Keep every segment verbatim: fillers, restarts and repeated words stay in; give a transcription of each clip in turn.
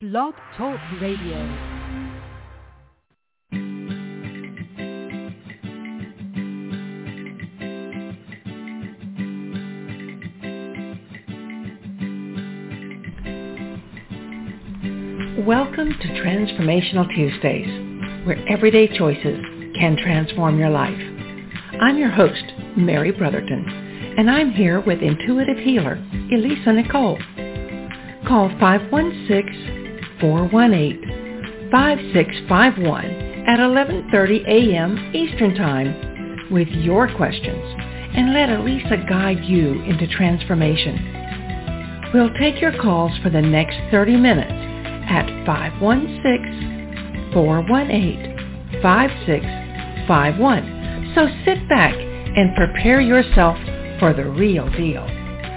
Blog Talk Radio. Welcome to Transformational Tuesdays, where everyday choices can transform your life. I'm your host, Mary Brotherton, and I'm here with intuitive healer, Elisa Nicole. Call five one six, four one eight, five six five one at eleven thirty a.m. Eastern Time with your questions, and let Elisa guide you into transformation. We'll take your calls for the next thirty minutes at five one six, four one eight, five six five one. So sit back and prepare yourself for the real deal.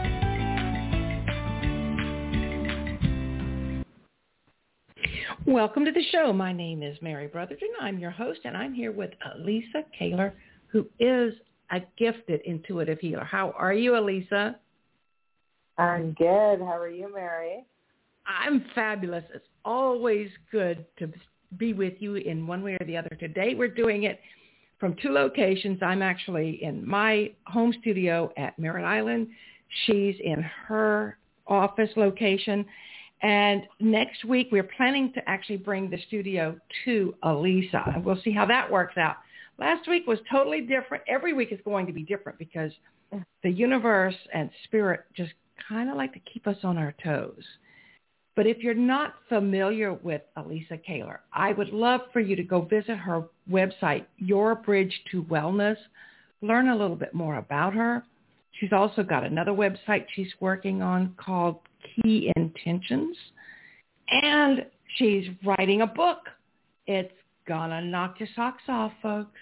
Welcome to the show. My name is Mary Brotherton. I'm your host, and I'm here with Elisa Kaler, who is a gifted intuitive healer. How are you, Elisa? I'm good. How are you, Mary? I'm fabulous. It's always good to be with you in one way or the other. Today we're doing it from two locations. I'm actually in my home studio at Merritt Island. She's in her office location. And next week we're planning to actually bring the studio to Elisa. And we'll see how that works out. Last week was totally different. Every week is going to be different because the universe and spirit just kind of like to keep us on our toes. But if you're not familiar with Elisa Kaler, I would love for you to go visit her website, Your Bridge to Wellness, learn a little bit more about her. She's also got another website she's working on called Key Intentions, and she's writing a book. It's gonna knock your socks off, folks.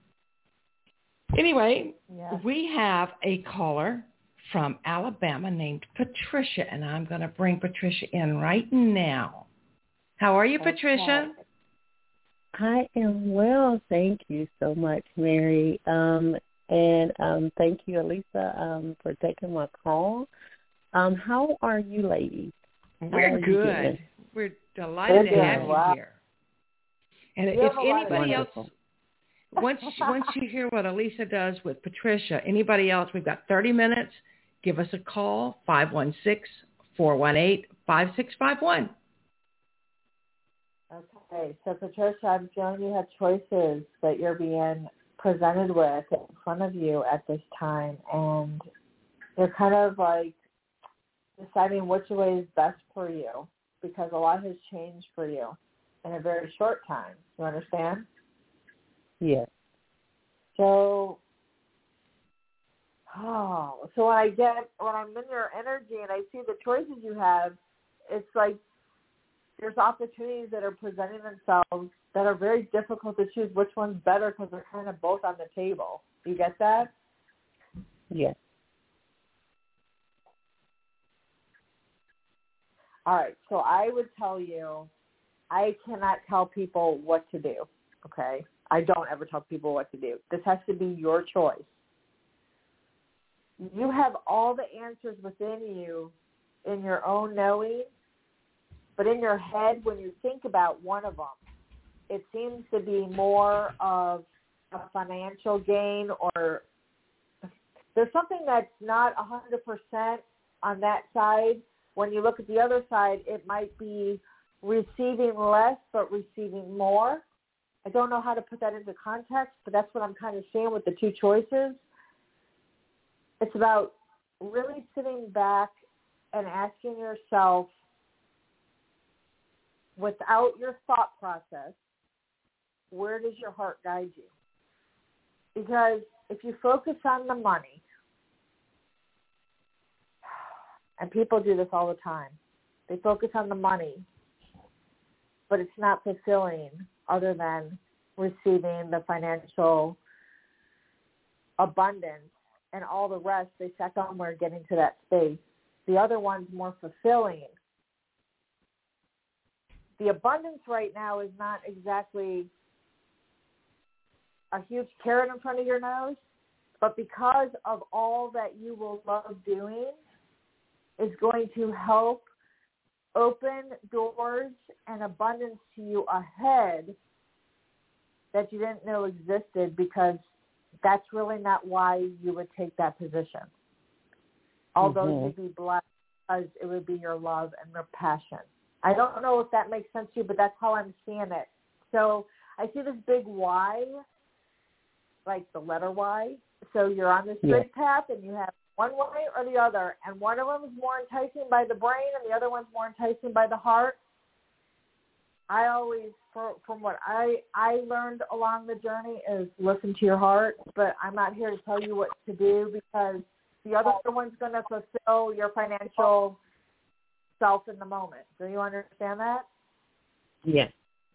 Anyway, yeah. We have a caller from Alabama named Patricia, and I'm going to bring Patricia in right now. How are you, okay. Patricia? I am well. Thank you so much, Mary. Um, and um, thank you, Elisa, um, for taking my call. Um, how are you, ladies? We're good. We're delighted We're to have wow. you here. And you if anybody else, once once you hear what Elisa does with Patricia, anybody else, we've got thirty minutes. Give us a call, five one six, four one eight, five six five one. Okay, so Patricia, I'm feeling you have choices that you're being presented with in front of you at this time, and you're kind of like deciding which way is best for you because a lot has changed for you in a very short time. You understand? Yes. So... Oh, so when I get, when I'm in your energy and I see the choices you have, it's like there's opportunities that are presenting themselves that are very difficult to choose which one's better because they're kind of both on the table. Do you get that? Yes. All right, so I would tell you, I cannot tell people what to do, okay? I don't ever tell people what to do. This has to be your choice. You have all the answers within you in your own knowing, but in your head, when you think about one of them, it seems to be more of a financial gain, or there's something that's not one hundred percent on that side. When you look at the other side, it might be receiving less but receiving more. I don't know how to put that into context, but that's what I'm kind of seeing with the two choices. It's about really sitting back and asking yourself, without your thought process, where does your heart guide you? Because if you focus on the money, and people do this all the time, they focus on the money, but it's not fulfilling other than receiving the financial abundance. And all the rest, they set somewhere getting to that space. The other one's more fulfilling. The abundance right now is not exactly a huge carrot in front of your nose, but because of all that you will love doing is going to help open doors and abundance to you ahead that you didn't know existed, because that's really not why you would take that position. Although mm-hmm. you'd be blessed, because it would be your love and your passion. I don't know if that makes sense to you, but that's how I'm seeing it. So I see this big Y, like the letter Y. So you're on this straight yeah. path, and you have one way or the other, and one of them is more enticing by the brain, and the other one's more enticing by the heart. I always, for, from what I, I learned along the journey, is listen to your heart, but I'm not here to tell you what to do, because the other one's going to fulfill your financial self in the moment. Do you understand that? Yes.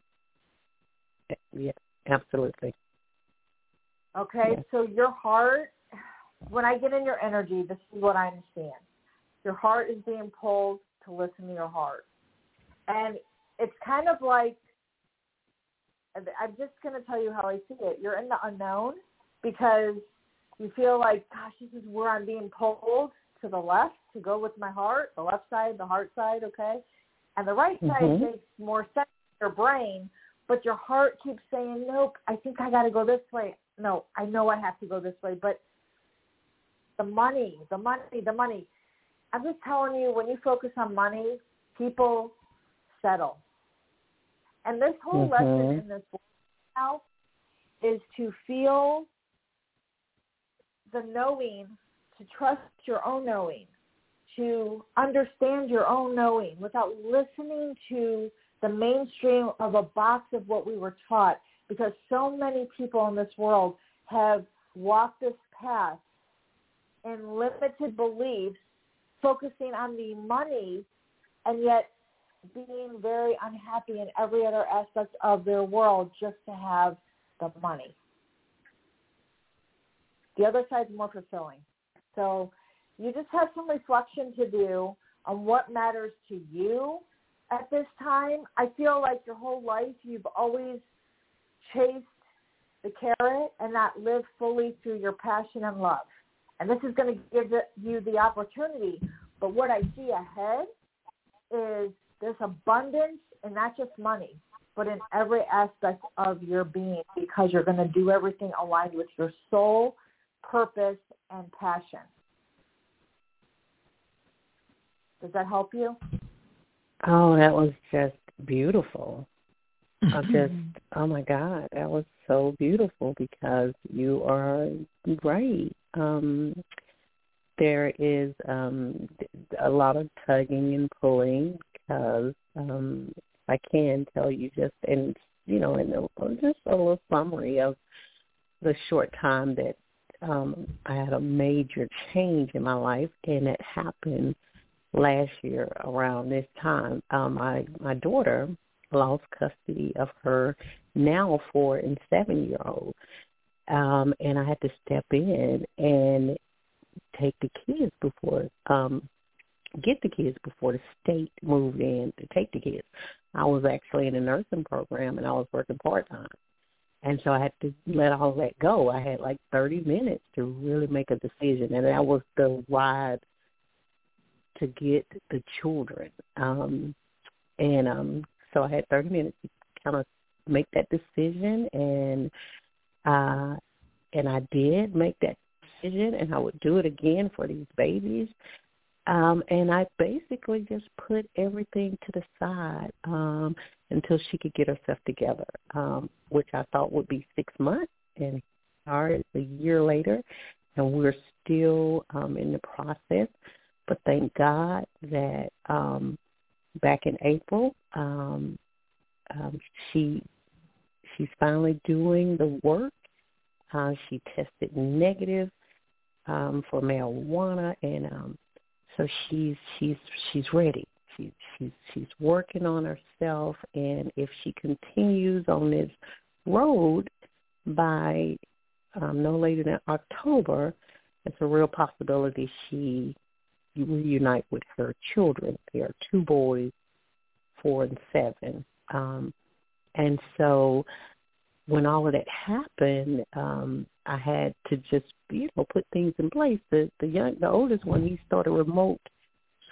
Yeah, absolutely. Okay, yes. So your heart, when I get in your energy, this is what I understand. Your heart is being pulled to listen to your heart. And it's kind of like, I'm just going to tell you how I see it. You're in the unknown because you feel like, gosh, this is where I'm being pulled to the left to go with my heart, the left side, the heart side, okay? And the right side mm-hmm. makes more sense in your brain, but your heart keeps saying, nope, I think I got to go this way. No, I know I have to go this way, but the money, the money, the money. I'm just telling you, when you focus on money, people settle. And this whole mm-hmm. lesson in this book now is to feel the knowing, to trust your own knowing, to understand your own knowing without listening to the mainstream of a box of what we were taught, because so many people in this world have walked this path in limited beliefs, focusing on the money, and yet being very unhappy in every other aspect of their world just to have the money. The other side's more fulfilling. So you just have some reflection to do on what matters to you at this time. I feel like your whole life you've always chased the carrot and not lived fully through your passion and love. And this is going to give you the opportunity. But what I see ahead is there's abundance, and not just money, but in every aspect of your being, because you're going to do everything aligned with your soul, purpose, and passion. Does that help you? Oh, that was just beautiful. I just, oh my God, that was so beautiful, because you are right. Um, there is um, a lot of tugging and pulling, because um, I can tell you just, and you know, in a, just a little summary of the short time that um, I had a major change in my life, and it happened last year around this time. Um, my my daughter lost custody of her now four and seven year old, um, and I had to step in and take the kids before, um, get the kids before the state moved in to take the kids. I was actually in a nursing program, and I was working part time. And so I had to let all that go. I had like thirty minutes to really make a decision, and that was the ride to get the children. Um, and um, so I had thirty minutes to kind of make that decision, and uh, and I did make that decision, and I would do it again for these babies. Um, and I basically just put everything to the side um, until she could get herself together, um, which I thought would be six months. And it's a year later, and we're still um, in the process. But thank God that um, back in April, um, um, she she's finally doing the work. Uh, she tested negative um, for marijuana, and um, so she's she's she's ready. She's she's she's working on herself, and if she continues on this road by um, no later than October, it's a real possibility she reunite with her children. There are two boys, four and seven, um, and so when all of that happened, um, I had to just, you know, put things in place. The the young, the oldest one, he started remote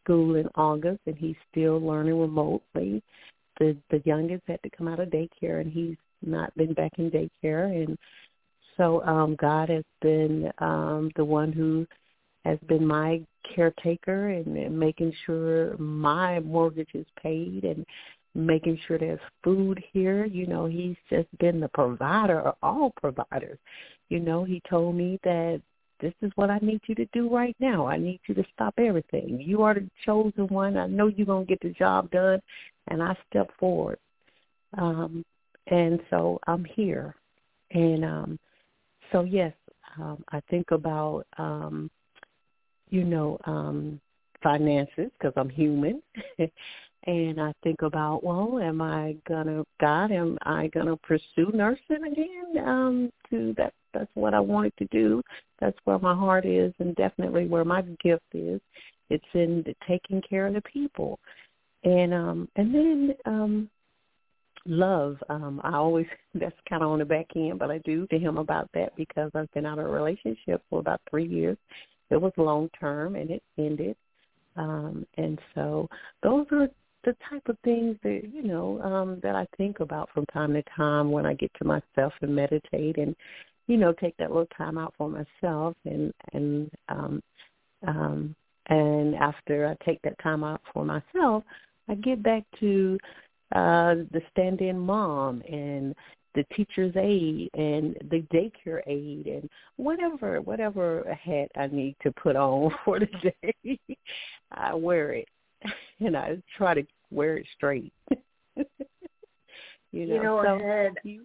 school in August, and he's still learning remotely. The the youngest had to come out of daycare, and he's not been back in daycare. And so um, God has been um, the one who has been my caretaker and, and making sure my mortgage is paid and making sure there's food here. You know, he's just been the provider of all providers. You know, he told me that this is what I need you to do right now. I need you to stop everything. You are the chosen one. I know you're going to get the job done. And I step forward. Um, and so I'm here. And um, so, yes, um, I think about, um, you know, um, finances because I'm human. And I think about, well, am I going to, God, am I going to pursue nursing again? Um, to that, that's what I wanted to do. That's where my heart is and definitely where my gift is. It's in the taking care of the people. And um, and then um, love. Um, I always, that's kind of on the back end, but I do to him about that because I've been out of a relationship for about three years. It was long-term, and it ended. Um, and so those are the type of things that, you know, um, that I think about from time to time when I get to myself and meditate and, you know, take that little time out for myself. And, and, um, um, and after I take that time out for myself, I get back to uh, the stand-in mom and the teacher's aide and the daycare aide and whatever whatever hat I need to put on for the day, I wear it. And I try to wear it straight. you know, you know so ahead, you...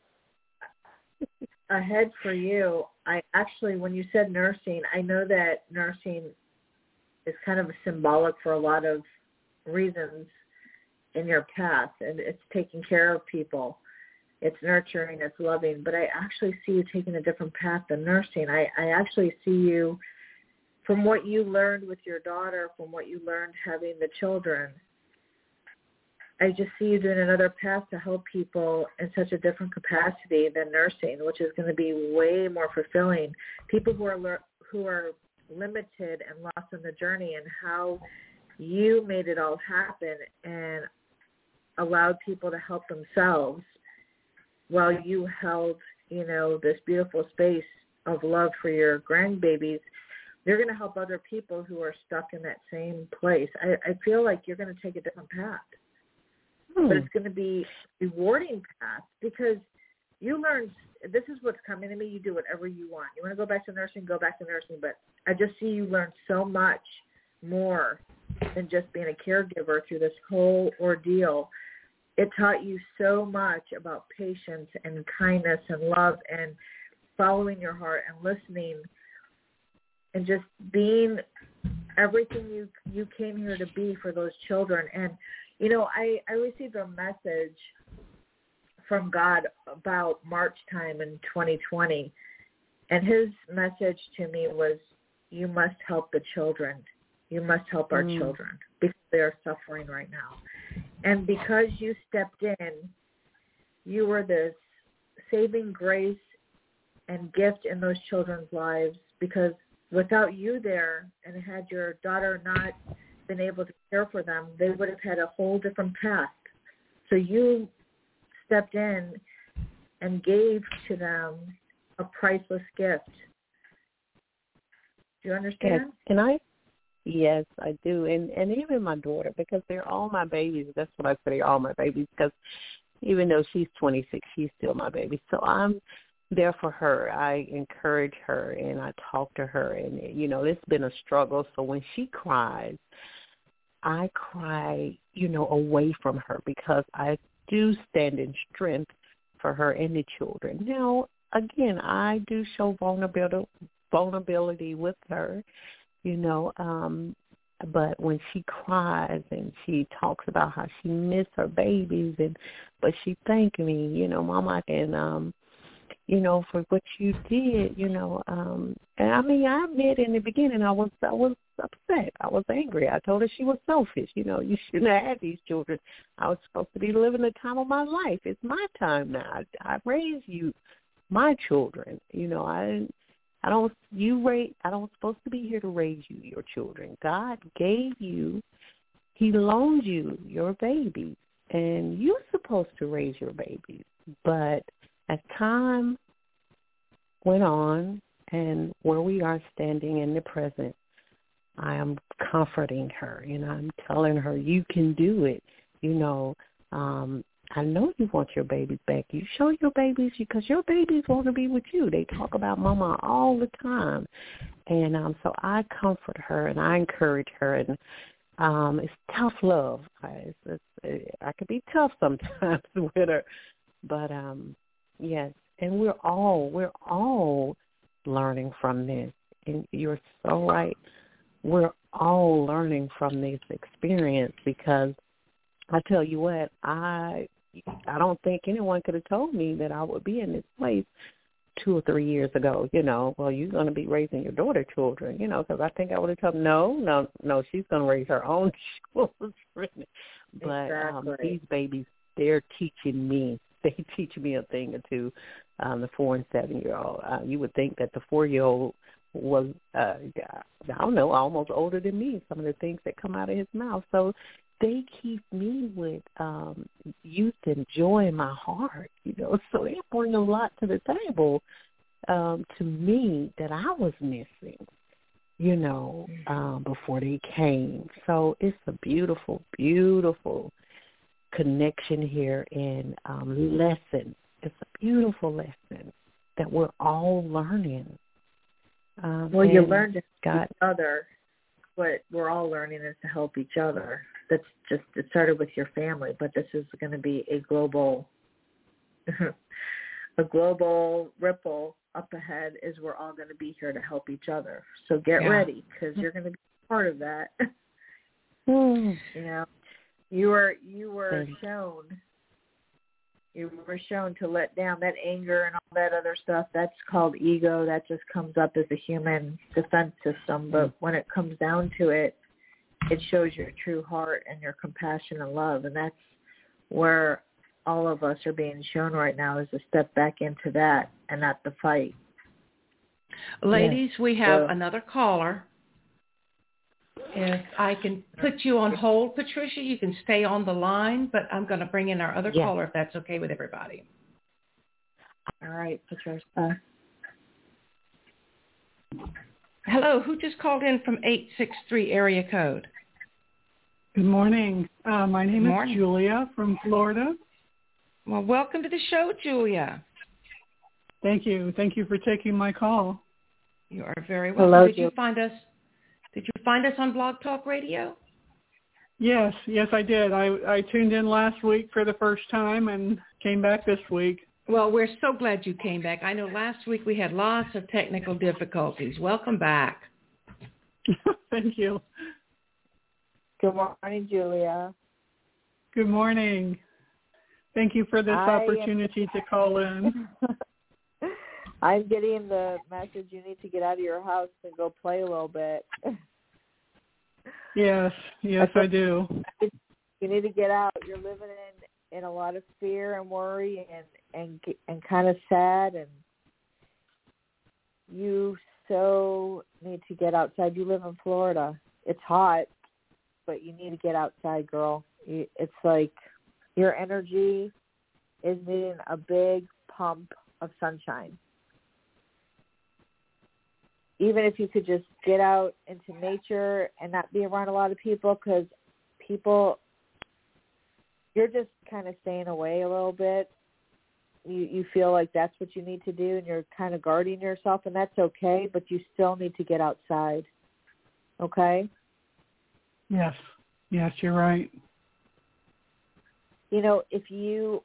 ahead for you, I actually, when you said nursing, I know that nursing is kind of symbolic for a lot of reasons in your path, and it's taking care of people. It's nurturing, it's loving, but I actually see you taking a different path than nursing. I, I actually see you, from what you learned with your daughter, from what you learned having the children, I just see you doing another path to help people in such a different capacity than nursing, which is going to be way more fulfilling. People who are who are limited and lost in the journey, and how you made it all happen and allowed people to help themselves while you held, you know, this beautiful space of love for your grandbabies. You're going to help other people who are stuck in that same place. I, I feel like you're going to take a different path. Hmm. But it's going to be a rewarding path because you learned, this is what's coming to me, you do whatever you want. You want to go back to nursing, go back to nursing. But I just see you learn so much more than just being a caregiver through this whole ordeal. It taught you so much about patience and kindness and love and following your heart and listening and just being everything you you came here to be for those children. And, you know, I, I received a message from God about March time in twenty twenty, and his message to me was, you must help the children. You must help our mm. children because they are suffering right now. And because you stepped in, you were this saving grace and gift in those children's lives, because without you there, and had your daughter not been able to care for them, they would have had a whole different path. So you stepped in and gave to them a priceless gift. Do you understand? Yes. And I, yes, I do. And and even my daughter, because they're all my babies. That's what I say, they're all my babies, because even though she's twenty-six, she's still my baby. So I'm there for her. I encourage her and I talk to her. And, you know, it's been a struggle. So when she cries, I cry, you know, away from her, because I do stand in strength for her and the children. Now, again, I do show vulnerability, vulnerability with her, you know, um, but when she cries and she talks about how she missed her babies, and but she thanked me, you know, Mama, and um, you know, for what you did, you know. Um, and I mean, I admit in the beginning I was I was upset. I was angry. I told her she was selfish. You know, you shouldn't have had these children. I was supposed to be living the time of my life. It's my time now. I, I raised you, my children. You know, I I don't you raise. I don't supposed to be here to raise you, your children. God gave you he loaned you your babies, and you're supposed to raise your babies. But as time went on, and where we are standing in the present, I am comforting her, and I'm telling her, you can do it. You know, um, I know you want your babies back. You show your babies, because your babies want to be with you. They talk about Mama all the time. And um, so I comfort her, and I encourage her, and um, it's tough love. I, it's, it's, I could be tough sometimes with her, but um, yes, and we're all we're all learning from this. And you're so right. We're all learning from this experience, because I tell you what, I I don't think anyone could have told me that I would be in this place two or three years ago. You know, well, you're going to be raising your daughter children, you know, because I think I would have told them, no, no, no, she's going to raise her own children. But exactly. um, these babies, they're teaching me. They teach me a thing or two, um, the four and seven-year-old. Uh, you would think that the four-year-old was, uh, I don't know, almost older than me, some of the things that come out of his mouth. So they keep me with um, youth and joy in my heart, you know. So they bring a lot to the table um, to me that I was missing, you know, um, before they came. So it's a beautiful, beautiful connection here and um, lesson. It's a beautiful lesson that we're all learning. Um, well, you learn to God, help each other. What we're all learning is to help each other. That's just, it started with your family, but this is going to be a global, a global ripple up ahead. Is we're all going to be here to help each other. So get yeah. ready, because you're going to be part of that. mm. You know, you were you were Thanks. shown. You were shown to let down that anger and all that other stuff. That's called ego. That just comes up as a human defense system. But when it comes down to it, it shows your true heart and your compassion and love. And that's where all of us are being shown right now, is to step back into that and not the fight. Ladies, yes. we have so, another caller. If I can put you on hold, Patricia, you can stay on the line, but I'm going to bring in our other yes. caller if that's okay with everybody. All right, Patricia. Hello, who just called in from eight six three area code? Good morning. Uh, my name Good is morning. Julia from Florida. Well, welcome to the show, Julia. Thank you. Thank you for taking my call. You are very welcome. Hello, Did you Julia. find us? Did you find us on Blog Talk Radio? Yes, yes, I did. I, I tuned in last week for the first time and came back this week. Well, we're so glad you came back. I know last week we had lots of technical difficulties. Welcome back. Thank you. Good morning, Julia. Good morning. Thank you for this I opportunity to call in. I'm getting the message you need to get out of your house and go play a little bit. Yes, yes, I do. You need to get out. You're living in, in a lot of fear and worry and, and, and kind of sad, and you so need to get outside. You live in Florida. It's hot, but you need to get outside, girl. You, it's like your energy is needing a big pump of sunshine. Even if you could just get out into nature and not be around a lot of people, because people, you're just kind of staying away a little bit. You you feel like that's what you need to do, and you're kind of guarding yourself, and that's okay, but you still need to get outside, okay? Yes, yes, you're right. You know, if you,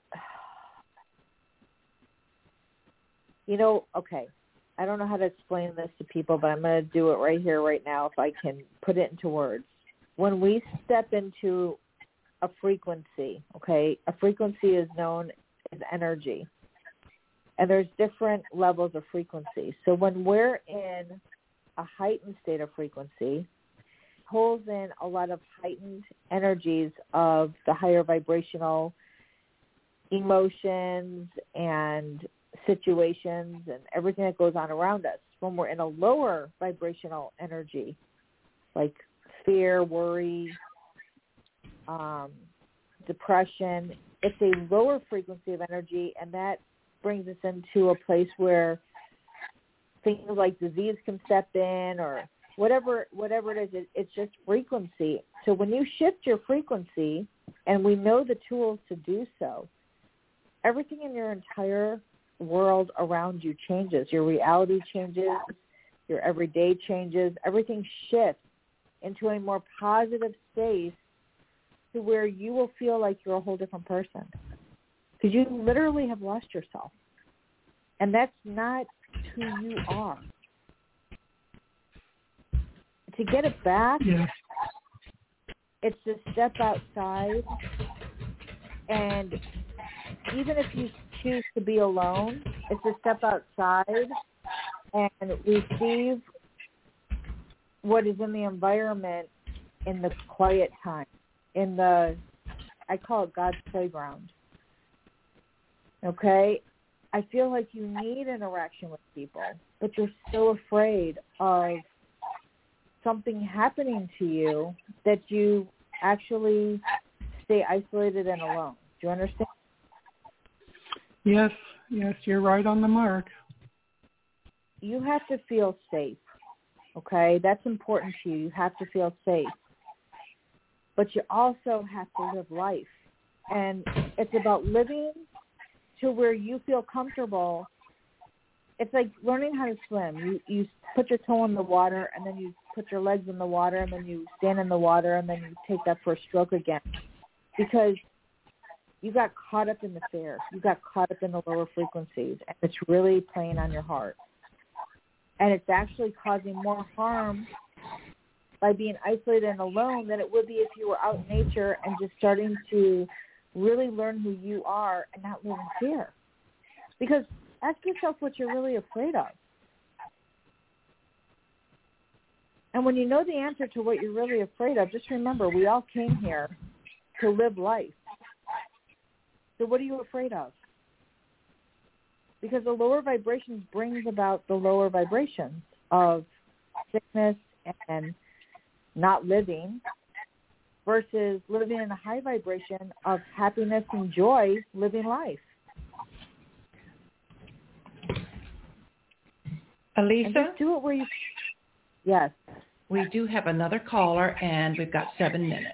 you know, okay. I don't know how to explain this to people, but I'm going to do it right here, right now, if I can put it into words. When we step into a frequency, okay, a frequency is known as energy, and there's different levels of frequency. So when we're in a heightened state of frequency, pulls in a lot of heightened energies of the higher vibrational emotions and situations and everything that goes on around us. When we're in a lower vibrational energy, like fear, worry, um, depression. It's a lower frequency of energy, and that brings us into a place where things like disease can step in or whatever whatever it is. It, it's just frequency. So when you shift your frequency, and we know the tools to do so, everything in your entire world around you changes. Your reality changes. Your everyday changes. Everything shifts into a more positive space to where you will feel like you're a whole different person. Because you literally have lost yourself. And that's not who you are. To get it back, yes. it's to step outside, and even if you choose to be alone, it's to step outside and receive what is in the environment in the quiet time, in the, I call it God's playground. Okay? I feel like you need interaction with people, but you're so afraid of something happening to you that you actually stay isolated and alone. Do you understand? Yes, yes, you're right on the mark. You have to feel safe, okay? That's important to you. You have to feel safe. But you also have to live life. And it's about living to where you feel comfortable. It's like learning how to swim. You you put your toe in the water, and then you put your legs in the water, and then you stand in the water, and then you take that first stroke again. Because you got caught up in the fear. You got caught up in the lower frequencies, and it's really playing on your heart. And it's actually causing more harm by being isolated and alone than it would be if you were out in nature and just starting to really learn who you are and not live in fear. Because ask yourself what you're really afraid of. And when you know the answer to what you're really afraid of, just remember, we all came here to live life. So what are you afraid of? Because the lower vibrations brings about the lower vibrations of sickness and not living versus living in a high vibration of happiness and joy, living life. Alisa? And just do it where you... Yes. We do have another caller, and we've got seven minutes.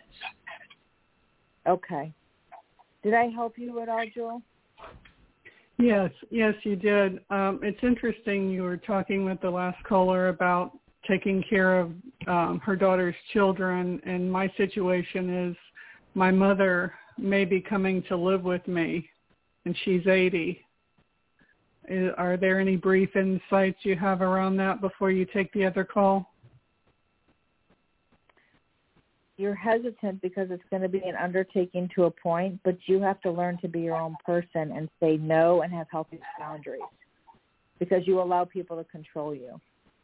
Okay. Did I help you at all, Jewel? Yes, yes, you did. Um, it's interesting you were talking with the last caller about taking care of um, her daughter's children, and my situation is my mother may be coming to live with me, and she's eighty. Are there any brief insights you have around that before you take the other call? You're hesitant because it's going to be an undertaking to a point, but you have to learn to be your own person and say no and have healthy boundaries because you allow people to control you.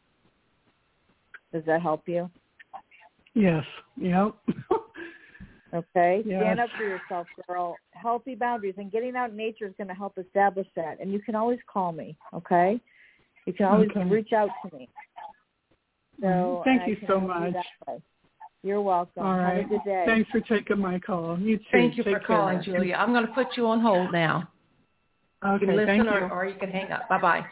Does that help you? Yes. Yep. Okay. Yes. Stand up for yourself, girl. Healthy boundaries, and getting out in nature is going to help establish that. And you can always call me, okay? You can always okay. reach out to me. So Thank you I can so help much. You that way. You're welcome. All right. Have a good day. Thanks for taking my call. You too. Thank you Take for calling, care. Julia. I'm going to put you on hold now. Okay, You can listen thank or, you. or you can hang up. Bye-bye.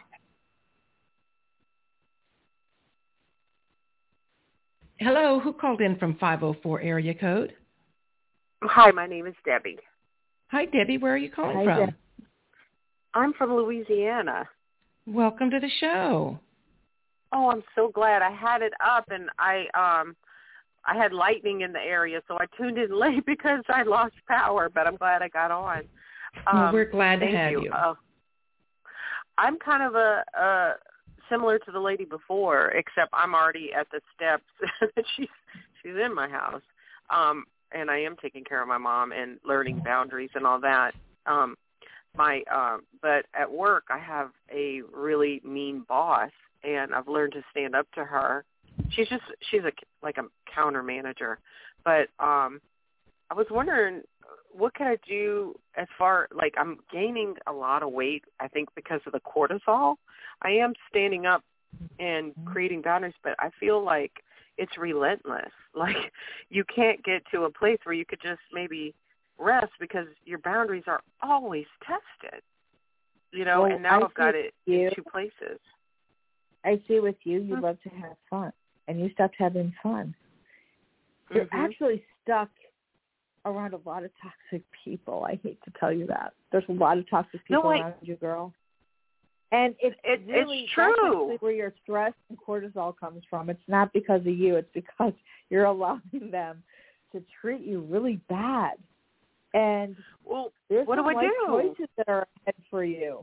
Hello, who called in from five oh four area code? Hi, my name is Debbie. Hi, Debbie. Where are you calling Hi, from? Deb. I'm from Louisiana. Welcome to the show. Oh, I'm so glad. I had it up, and I um, I had lightning in the area, so I tuned in late because I lost power, but I'm glad I got on. Um, well, we're glad to thank have you. you. Uh, I'm kind of a, a similar to the lady before, except I'm already at the steps. she's she's in my house, um, and I am taking care of my mom and learning boundaries and all that. Um, my um, but at work, I have a really mean boss, and I've learned to stand up to her. She's just she's a like a counter manager, but um, I was wondering, what can I do as far, like I'm gaining a lot of weight, I think, because of the cortisol. I am standing up and creating boundaries, but I feel like it's relentless. Like, you can't get to a place where you could just maybe rest because your boundaries are always tested, you know, well, and now I I've got it you, in two places. I see with you, you love to have fun, and you stopped having fun. You're mm-hmm. actually stuck around a lot of toxic people. I hate to tell you that. There's a lot of toxic people no, I, around you, girl. And it's it, really it's true. That's actually where your stress and cortisol comes from. It's not because of you. It's because you're allowing them to treat you really bad. And well, there's what some do I life do? choices that are ahead for you.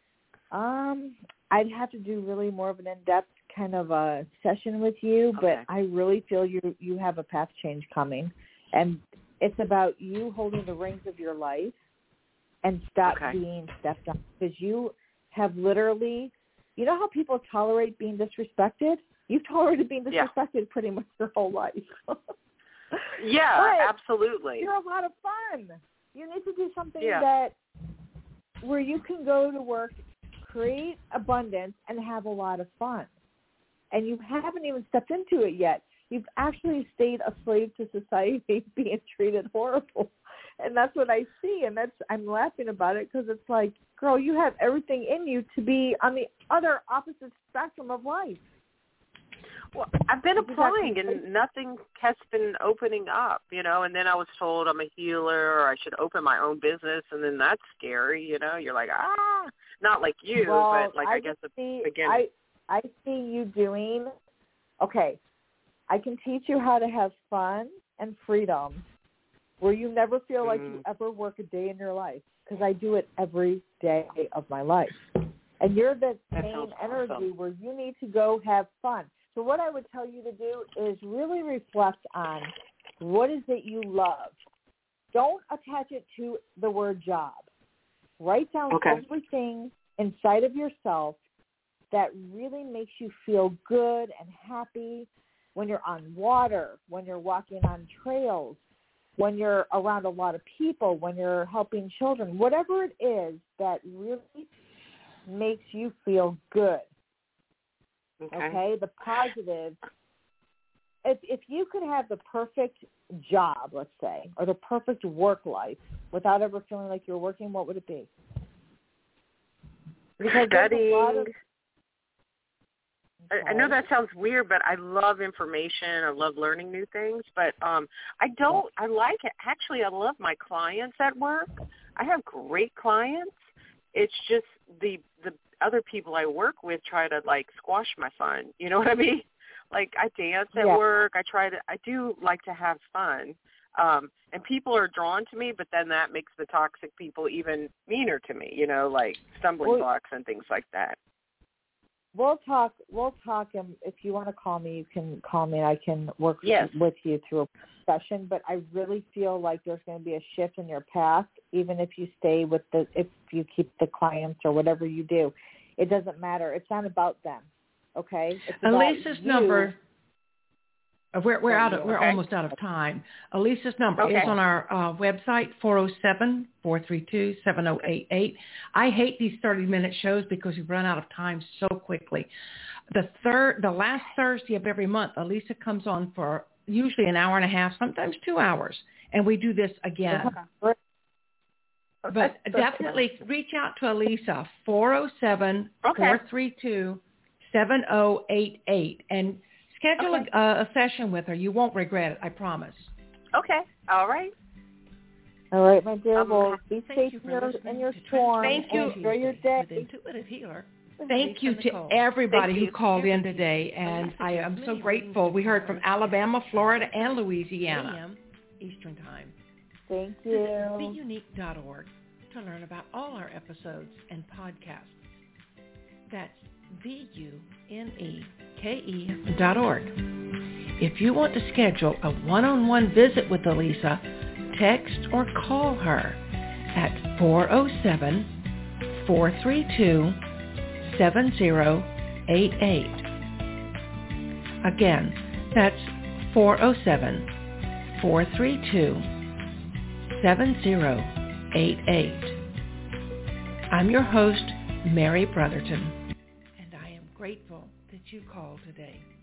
Um, I'd have to do really more of an in-depth kind of a session with you, okay. but I really feel you you have a path change coming, and it's about you holding the reins of your life and stop okay. being stepped on, because you have literally, you know how people tolerate being disrespected? You've tolerated being disrespected yeah. pretty much your whole life. yeah, but absolutely. You're a lot of fun. You need to do something yeah. that where you can go to work, create abundance, and have a lot of fun. And you haven't even stepped into it yet. You've actually stayed a slave to society, being treated horrible. And that's what I see. And that's I'm laughing about it because it's like, girl, you have everything in you to be on the other opposite spectrum of life. Well, I've been applying and nothing has been opening up, you know, and then I was told I'm a healer or I should open my own business, and then that's scary, you know. You're like, ah, not like you, well, but like I, I guess the see, beginning. I, I see you doing, okay, I can teach you how to have fun and freedom where you never feel like mm. you ever work a day in your life, because I do it every day of my life. And you're the that same energy awesome. where you need to go have fun. So what I would tell you to do is really reflect on what is it you love. Don't attach it to the word job. Write down okay. everything inside of yourself that really makes you feel good and happy when you're on water, when you're walking on trails, when you're around a lot of people, when you're helping children, whatever it is that really makes you feel good. Okay. okay? The positive. If if you could have the perfect job, let's say, or the perfect work life without ever feeling like you're working, what would it be? Because studying. A lot of, I, I know that sounds weird, but I love information. I love learning new things. But um, I don't. I like it. Actually, I love my clients at work. I have great clients. It's just the the other people I work with try to like squash my fun. You know what I mean? Like I dance at yeah. work. I try to. I do like to have fun. Um, and people are drawn to me, but then that makes the toxic people even meaner to me. You know, like stumbling well, blocks and things like that. We'll talk. We'll talk. And if you want to call me, you can call me. I can work yes. with you through a session. But I really feel like there's going to be a shift in your path, even if you stay with the, if you keep the clients or whatever you do. It doesn't matter. It's not about them. Okay. It's Elisa's you. number. We're we're out of, we're okay. almost out of time. Elisa's number okay. is on our uh, website, four oh seven, four three two, seven oh eight eight. I hate these thirty-minute shows because we run out of time so quickly. The third, the last Thursday of every month, Elisa comes on for usually an hour and a half, sometimes two hours, and we do this again. But definitely reach out to Elisa, four oh seven, four three two, seven oh eight eight, and schedule okay. a, a session with her. You won't regret it, I promise. Okay. All right. All right, my dear. Um, well, be safe you in your, in your to storm. Thank you. Enjoy your day. With Intuitive Healer. Thank you to everybody Thank who you. called in today, and I am so grateful. We heard from Alabama, Florida, and Louisiana. Eastern Time. Thank you. Be unique dot org to learn about all our episodes and podcasts. That's V U N E K E dot org. If you want to schedule a one-on-one visit with Elisa, text or call her at four oh seven, four three two, seven oh eight eight. Again, that's four oh seven, four three two, seven oh eight eight. I'm your host, Mary Brotherton, and I am grateful that you called today.